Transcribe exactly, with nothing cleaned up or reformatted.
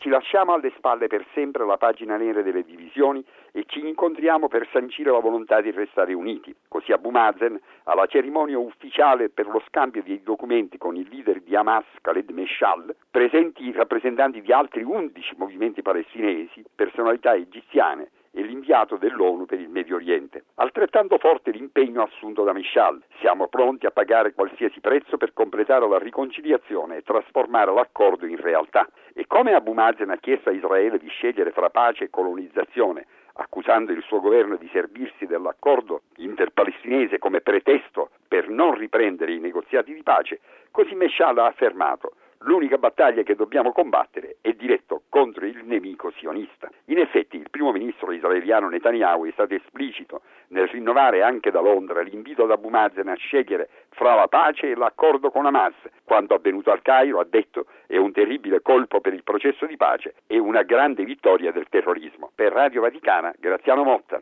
Ci lasciamo alle spalle per sempre la pagina nera delle divisioni e ci incontriamo per sancire la volontà di restare uniti. Così Abu Mazen, alla cerimonia ufficiale per lo scambio dei documenti con il leader di Hamas, Khaled Meshaal, presenti i rappresentanti di altri undici movimenti palestinesi, personalità egiziane e l'inviato dell'ONU per il Medio Oriente. Altrettanto forte l'impegno assunto da Meshaal. Siamo pronti a pagare qualsiasi prezzo per completare la riconciliazione e trasformare l'accordo in realtà. E come Abu Mazen ha chiesto a Israele di scegliere fra pace e colonizzazione, accusando il suo governo di servirsi dell'accordo interpalestinese come pretesto per non riprendere i negoziati di pace, così Meshaal ha affermato: l'unica battaglia che dobbiamo combattere è diretto contro il nemico sionista. In effetti il primo ministro israeliano Netanyahu è stato esplicito nel rinnovare anche da Londra l'invito ad Abu Mazen a scegliere fra la pace e l'accordo con Hamas. Quanto avvenuto al Cairo, ha detto, è un terribile colpo per il processo di pace e una grande vittoria del terrorismo. Per Radio Vaticana, Graziano Motta.